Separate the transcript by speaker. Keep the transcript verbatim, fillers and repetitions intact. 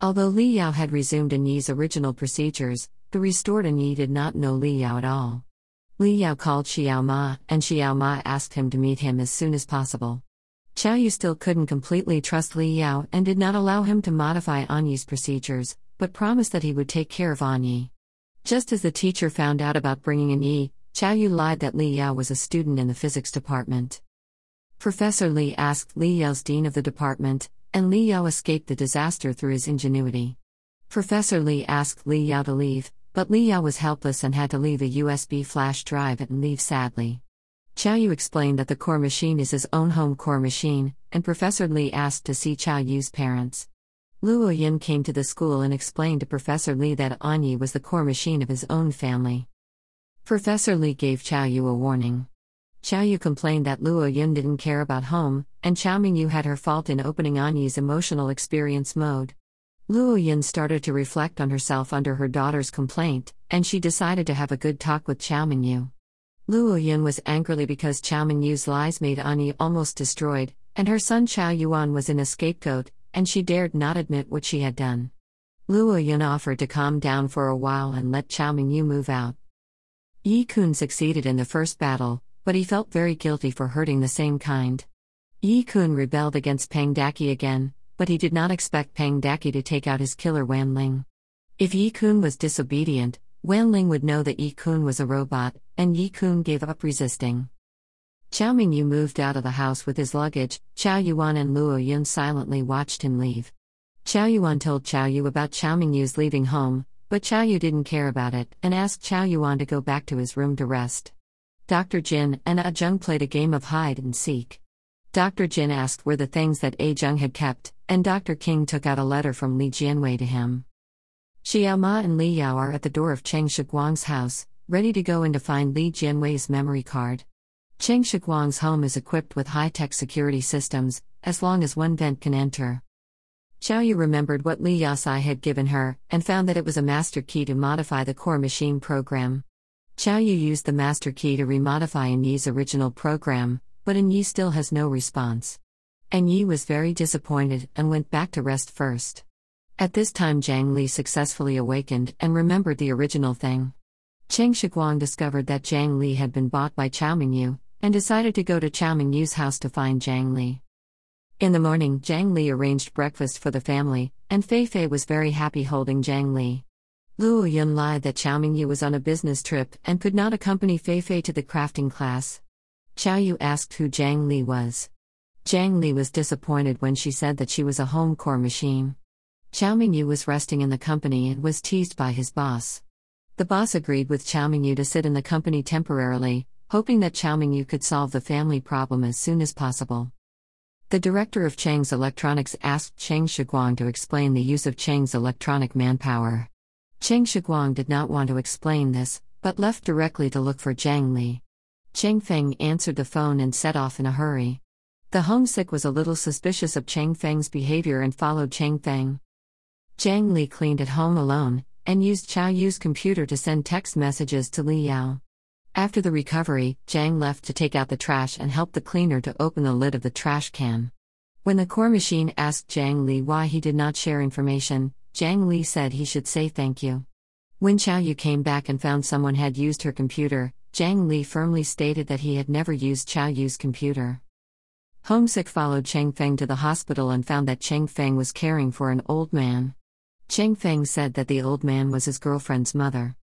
Speaker 1: Although Li Yao had resumed Anyi's original procedures, the restored Anyi did not know Li Yao at all. Li Yao called Xiao Ma, and Xiao Ma asked him to meet him as soon as possible. Xiao Yu still couldn't completely trust Li Yao and did not allow him to modify Anyi's procedures, but promised that he would take care of Anyi. Just as the teacher found out about bringing Anyi, Xiao Yu lied that Li Yao was a student in the physics department. Professor Li asked Li Yao's dean of the department, and Li Yao escaped the disaster through his ingenuity. Professor Li asked Li Yao to leave, but Li Yao was helpless and had to leave a U S B flash drive and leave sadly. Xiao Yu explained that the core machine is his own home core machine, and Professor Li asked to see Xiao Yu's parents. Luo Yin came to the school and explained to Professor Li that Anyi was the core machine of his own family. Professor Li gave Xiao Yu a warning. Xiao Yu complained that Luo Yin didn't care about home, and Xiao Mingyu had her fault in opening Anyi's emotional experience mode. Luo Yin started to reflect on herself under her daughter's complaint, and she decided to have a good talk with Xiao Mingyu. Luo Yin was angrily because Xiao Mingyu's lies made Anyi almost destroyed, and her son Xiao Yuan was in a scapegoat, and she dared not admit what she had done. Luo Yin offered to calm down for a while and let Xiao Mingyu move out. Yi Kun succeeded in the first battle, but he felt very guilty for hurting the same kind. Yi Kun rebelled against Peng Daki again, but he did not expect Peng Daki to take out his killer Wan Ling. If Yi Kun was disobedient, Wan Ling would know that Yi Kun was a robot, and Yi Kun gave up resisting. Xiao Mingyu moved out of the house with his luggage. Xiao Yuan and Luo Yin silently watched him leave. Xiao Yuan told Xiao Yu about Xiao Mingyu's leaving home, but Xiao Yu didn't care about it and asked Xiao Yuan to go back to his room to rest. Doctor Jin and A Zheng played a game of hide and seek. Doctor Jin asked where the things that A Zheng had kept, and Doctor King took out a letter from Li Jianwei to him. Xiao Ma and Li Yao are at the door of Cheng Shiguang's house, ready to go in to find Li Jianwei's memory card. Cheng Shiguang's home is equipped with high-tech security systems, as long as one vent can enter. Xiao Yu remembered what Li Yasai had given her, and found that it was a master key to modify the core machine program. Xiao Yu used the master key to remodify Anyi's original program, but Anyi still has no response. Anyi was very disappointed and went back to rest first. At this time Zhang Li successfully awakened and remembered the original thing. Cheng Shiguang discovered that Zhang Li had been bought by Xiao Mingyu, and decided to go to Xiao Mingyu's house to find Zhang Li. In the morning Zhang Li arranged breakfast for the family, and Fei Fei was very happy holding Zhang Li. Luo Yin lied that Xiao Mingyu was on a business trip and could not accompany Fei Fei to the crafting class. Xiao Yu asked who Zhang Li was. Zhang Li was disappointed when she said that she was a home core machine. Xiao Mingyu was resting in the company and was teased by his boss. The boss agreed with Xiao Mingyu to sit in the company temporarily, hoping that Xiao Mingyu could solve the family problem as soon as possible. The director of Cheng's Electronics asked Cheng Shiguang to explain the use of Cheng's electronic manpower. Cheng Shiguang did not want to explain this, but left directly to look for Zhang Li. Cheng Feng answered the phone and set off in a hurry. The homesick was a little suspicious of Cheng Feng's behavior and followed Cheng Feng. Zhang Li cleaned at home alone, and used Xiao Yu's computer to send text messages to Li Yao. After the recovery, Zhang left to take out the trash and help the cleaner to open the lid of the trash can. When the core machine asked Zhang Li why he did not share information, Zhang Li said he should say thank you. When Xiao Yu came back and found someone had used her computer, Zhang Li firmly stated that he had never used Xiao Yu's computer. Homesick followed Cheng Feng to the hospital and found that Cheng Feng was caring for an old man. Cheng Feng said that the old man was his girlfriend's mother.